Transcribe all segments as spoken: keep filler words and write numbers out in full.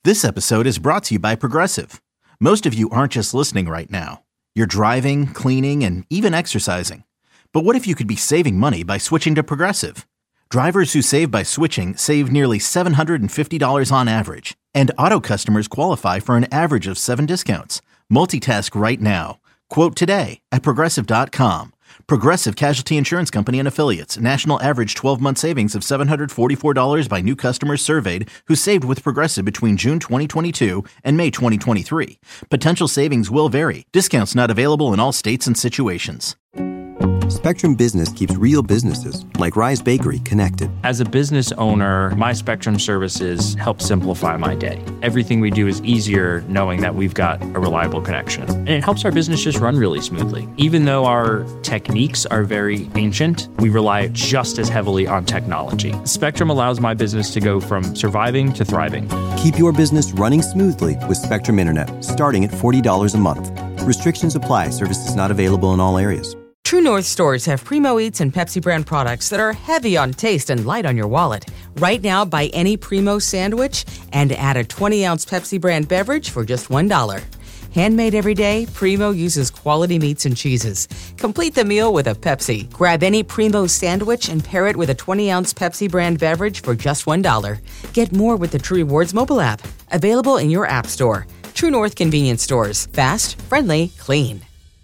This episode is brought to you by Progressive. Most of you aren't just listening right now. You're driving, cleaning, and even exercising. But what if you could be saving money by switching to Progressive? Drivers who save by switching save nearly seven hundred fifty dollars on average. And auto customers qualify for an average of seven discounts. Multitask right now. Quote today at Progressive dot com. Progressive Casualty Insurance Company and Affiliates. National average twelve-month savings of seven hundred forty-four dollars by new customers surveyed who saved with Progressive between June twenty twenty-two and May twenty twenty-three. Potential savings will vary. Discounts not available in all states and situations. Spectrum Business keeps real businesses, like Rise Bakery, connected. As a business owner, my Spectrum services help simplify my day. Everything we do is easier knowing that we've got a reliable connection. And it helps our business just run really smoothly. Even though our techniques are very ancient, we rely just as heavily on technology. Spectrum allows my business to go from surviving to thriving. Keep your business running smoothly with Spectrum Internet, starting at forty dollars a month. Restrictions apply. Services not available in all areas. True North stores have Primo Eats and Pepsi brand products that are heavy on taste and light on your wallet. Right now, buy any Primo sandwich and add a twenty-ounce Pepsi brand beverage for just one dollar. Handmade every day, Primo uses quality meats and cheeses. Complete the meal with a Pepsi. Grab any Primo sandwich and pair it with a twenty-ounce Pepsi brand beverage for just one dollar. Get more with the True Rewards mobile app. Available in your app store. True North convenience stores. Fast, friendly, clean.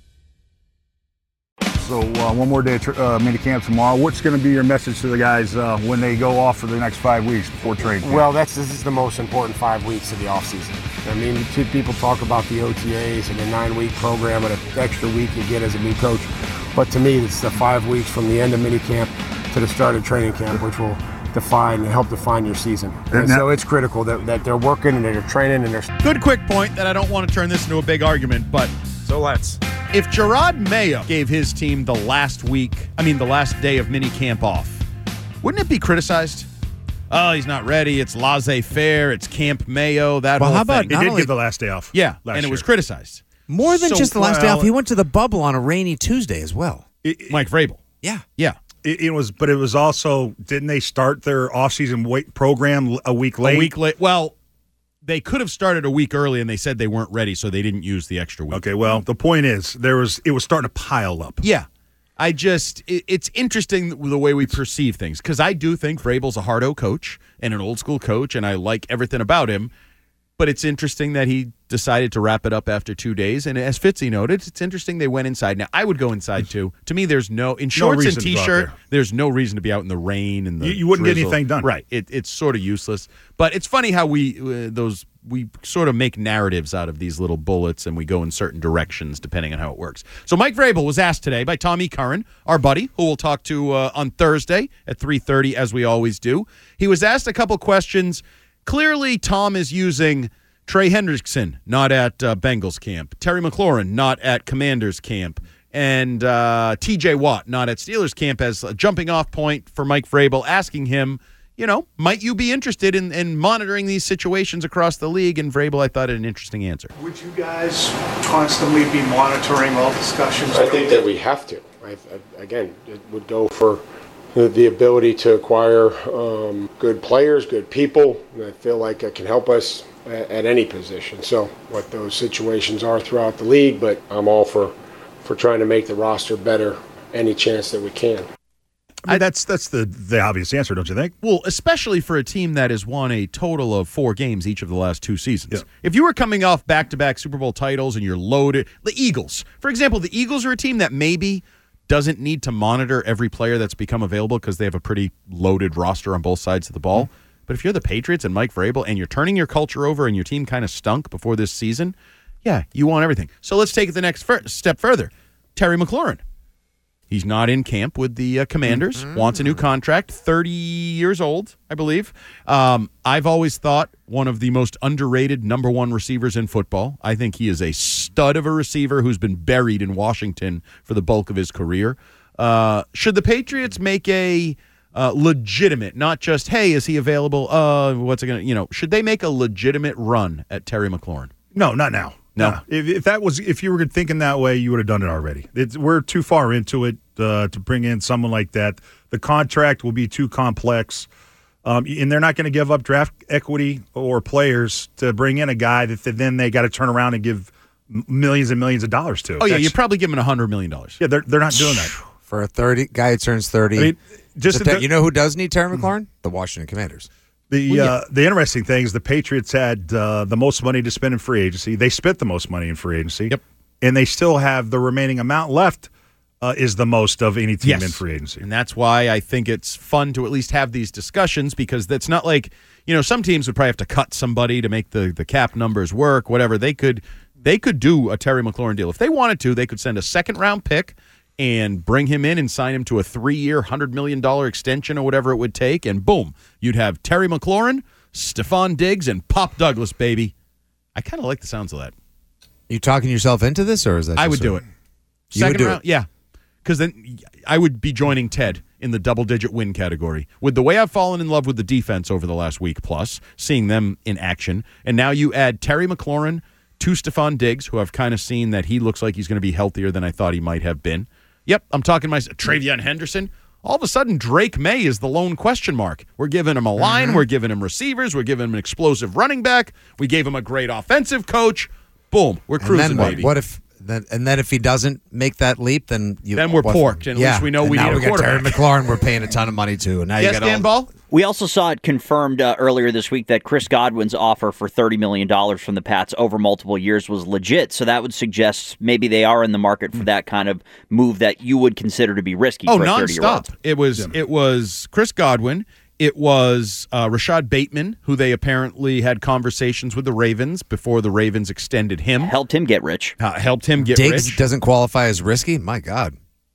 So uh, one more day of uh, mini camp tomorrow. What's going to be your message to the guys uh, when they go off for the next five weeks before training camp? Well, that's this is the most important five weeks of the off season. I mean, two people talk about the O T As and the nine-week program and an extra week you get as a new coach. But to me, it's the five weeks from the end of mini camp to the start of training camp, which will define and help define your season. And so it's critical that, that they're working and they're training and they're... Good quick point that I don't want to turn this into a big argument, but... So let's... If Gerard Mayo gave his team the last week, I mean the last day of mini camp off, wouldn't it be criticized? Oh, he's not ready. It's laissez-faire. It's Camp Mayo. That well, whole how about thing. he Not did only- give the last day off. Yeah, last and it year. was criticized. More than So, just the last day well, off, he went to the bubble on a rainy Tuesday as well. It, Mike Vrabel. Yeah. Yeah. it, it was, but it was also, didn't they start their offseason weight program a week late? A week late. Well, they could have started a week early, and they said they weren't ready, so they didn't use the extra week. Okay, well, the point is, there was it was starting to pile up. Yeah. I just, it, it's interesting the way we perceive things, because I do think Vrabel's a hard-o coach and an old-school coach, and I like everything about him. But it's interesting that he decided to wrap it up after two days. And as Fitzy noted, it's interesting they went inside. Now, I would go inside, too. To me, there's no – in shorts No and reason to go out T-shirt, there. there's no reason to be out in the rain and the You- you wouldn't get drizzle. anything done. Right. It, it's sort of useless. But it's funny how we uh, – those we sort of make narratives out of these little bullets, and we go in certain directions depending on how it works. So Mike Vrabel was asked today by Tommy Curran, our buddy, who we'll talk to uh, on Thursday at three thirty, as we always do. He was asked a couple questions. Clearly, Tom is using – Trey Hendrickson, not at uh, Bengals camp. Terry McLaurin, not at Commanders camp. And uh, T J Watt, not at Steelers camp, as a jumping off point for Mike Vrabel, asking him, you know, might you be interested in, in monitoring these situations across the league? And Vrabel, I thought, had an interesting answer. Would you guys constantly be monitoring all discussions? I think that we have to. I, I, again, it would go for the, the ability to acquire um, good players, good people. And I feel like it can help us at, at any position. So what those situations are throughout the league, but I'm all for, for trying to make the roster better any chance that we can. I mean, that's that's the, the obvious answer, don't you think? Well, especially for a team that has won a total of four games each of the last two seasons. Yeah. If you were coming off back-to-back Super Bowl titles and you're loaded, the Eagles, for example, the Eagles are a team that maybe doesn't need to monitor every player that's become available because they have a pretty loaded roster on both sides of the ball. Mm-hmm. But if you're the Patriots and Mike Vrabel and you're turning your culture over and your team kind of stunk before this season, yeah, you want everything. So let's take it the next fir- step further. Terry McLaurin. He's not in camp with the uh, Commanders, mm-hmm. wants a new contract, thirty years old, I believe. Um, I've always thought one of the most underrated number one receivers in football. I think he is a stud of a receiver who's been buried in Washington for the bulk of his career. Uh, should the Patriots make a uh, legitimate, not just, hey, is he available? Uh, what's it going to, you know, should they make a legitimate run at Terry McLaurin? No, not now. No. no. If, if that was, if you were thinking that way, you would have done it already. It's, we're too far into it uh, to bring in someone like that. The contract will be too complex. Um, and they're not going to give up draft equity or players to bring in a guy that then they got to turn around and give millions and millions of dollars to. Oh, yeah, That's, you're probably giving one hundred million dollars. Yeah, they're, they're not doing that. For a thirty guy who turns thirty. I mean, just the, the, you know who does need Terry McLaurin? The Washington Commanders. The Well, yeah. uh, the interesting thing is the Patriots had uh, the most money to spend in free agency. They spent the most money in free agency. Yep. And they still have the remaining amount left uh, is the most of any team Yes. in free agency. And that's why I think it's fun to at least have these discussions, because that's not like, you know, some teams would probably have to cut somebody to make the, the cap numbers work, whatever. They could they could do a Terry McLaurin deal. If they wanted to, they could send a second-round pick and bring him in and sign him to a three-year, one hundred million dollars extension or whatever it would take, and boom, you'd have Terry McLaurin, Stephon Diggs, and Pop Douglas, baby. I kind of like the sounds of that. You talking yourself into this, or is that? I just would a- do it. You would Second do round, it? yeah. Because then I would be joining Ted in the double-digit win category. With the way I've fallen in love with the defense over the last week plus, seeing them in action, and now you add Terry McLaurin to Stephon Diggs, who I've kind of seen that he looks like he's going to be healthier than I thought he might have been. Yep, I'm talking my Travion Henderson. All of a sudden, Drake May is the lone question mark. We're giving him a line. Mm-hmm. We're giving him receivers. We're giving him an explosive running back. We gave him a great offensive coach. Boom, we're And cruising, then what? baby. What if? Then, and then if he doesn't make that leap, then you Then we're what- porked, and at yeah. least we know and we now need a we got Terry quarterback. McLaurin. We're paying a ton of money to, and now yes, you got Dan all. Ball? We also saw it confirmed uh, earlier this week that Chris Godwin's offer for thirty million dollars from the Pats over multiple years was legit. So that would suggest maybe they are in the market for that kind of move that you would consider to be risky Oh, for a thirty-year-old. nonstop. It was it was Chris Godwin. It was uh, Rashad Bateman, who they apparently had conversations with the Ravens before the Ravens extended him. Helped him get rich. Uh, helped him get Diggs rich. doesn't qualify as risky. My God,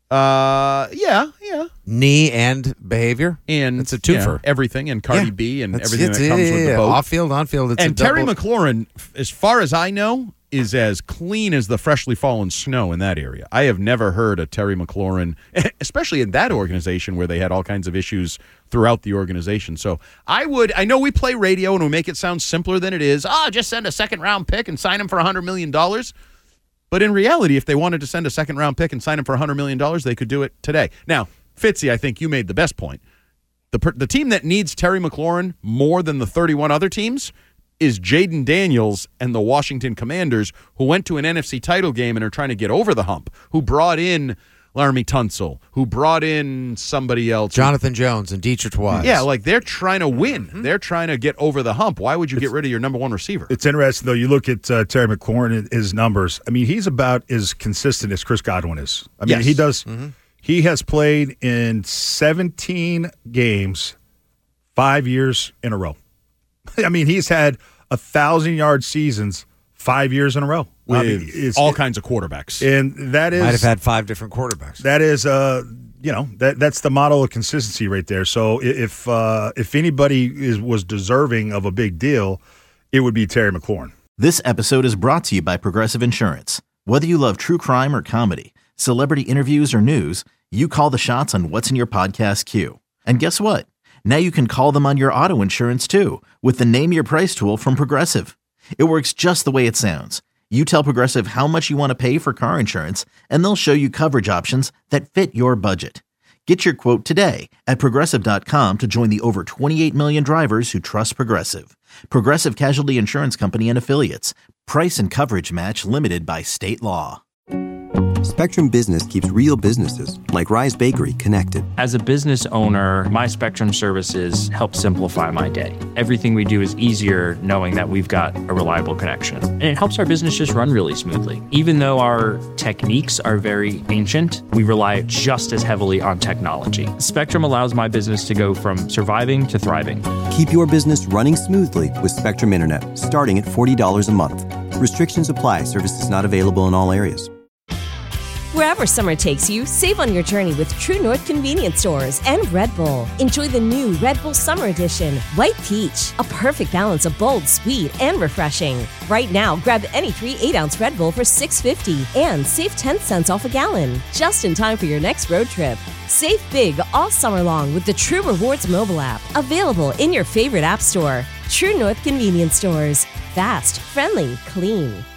Uh, yeah, yeah. knee and behavior, And it's a yeah, twofer. everything, and Cardi Yeah. B, and That's- everything it's- that comes yeah, with yeah, the yeah. boat. Off field, on field. It's and a Terry double- McLaurin, f- as far as I know, is as clean as the freshly fallen snow in that area. I have never heard a Terry McLaurin, especially in that organization where they had all kinds of issues throughout the organization. So I would, I know we play radio and we make it sound simpler than it is. Ah, just send a second round pick and sign him for one hundred million dollars. But in reality, if they wanted to send a second round pick and sign him for one hundred million dollars, they could do it today. Now, Fitzy, I think you made the best point. The, per, the team that needs Terry McLaurin more than the thirty-one other teams is Jaden Daniels and the Washington Commanders, who went to an N F C title game and are trying to get over the hump, who brought in Laramie Tunsil, who brought in somebody else. Jonathan Jones and Dietrich Wise. Yeah, like they're trying to win. Mm-hmm. They're trying to get over the hump. Why would you get rid of your number one receiver? It's interesting, though. You look at uh, Terry McLaurin, his numbers. I mean, he's about as consistent as Chris Godwin is. I mean, Yes. he does. Mm-hmm. He has played in seventeen games, five years in a row. I mean, he's had a thousand-yard seasons five years in a row. With I mean, it's- all kinds of quarterbacks. and that is might have had five different quarterbacks. that is uh you know that that's the model of consistency right there. So i- if uh, if anybody is was deserving of a big deal, it would be Terry McLaurin. This episode is brought to you by Progressive Insurance. Whether you love true crime or comedy, celebrity interviews or news, you call the shots on what's in your podcast queue. And guess what? Now you can call them on your auto insurance too with the Name Your Price tool from Progressive. It works just the way it sounds. You tell Progressive how much you want to pay for car insurance, and they'll show you coverage options that fit your budget. Get your quote today at Progressive dot com to join the over twenty-eight million drivers who trust Progressive. Progressive Casualty Insurance Company and Affiliates. Price and coverage match limited by state law. Spectrum Business keeps real businesses, like Rise Bakery, connected. As a business owner, my Spectrum services help simplify my day. Everything we do is easier knowing that we've got a reliable connection. And it helps our business just run really smoothly. Even though our techniques are very ancient, we rely just as heavily on technology. Spectrum allows my business to go from surviving to thriving. Keep your business running smoothly with Spectrum Internet, starting at forty dollars a month. Restrictions apply. Services not available in all areas. Wherever summer takes you, save on your journey with True North Convenience Stores and Red Bull. Enjoy the new Red Bull Summer Edition, White Peach, a perfect balance of bold, sweet, and refreshing. Right now, grab any three eight-ounce Red Bull for six fifty and save ten cents off a gallon, just in time for your next road trip. Save big all summer long with the True Rewards mobile app, available in your favorite app store. True North Convenience Stores. Fast, friendly, clean.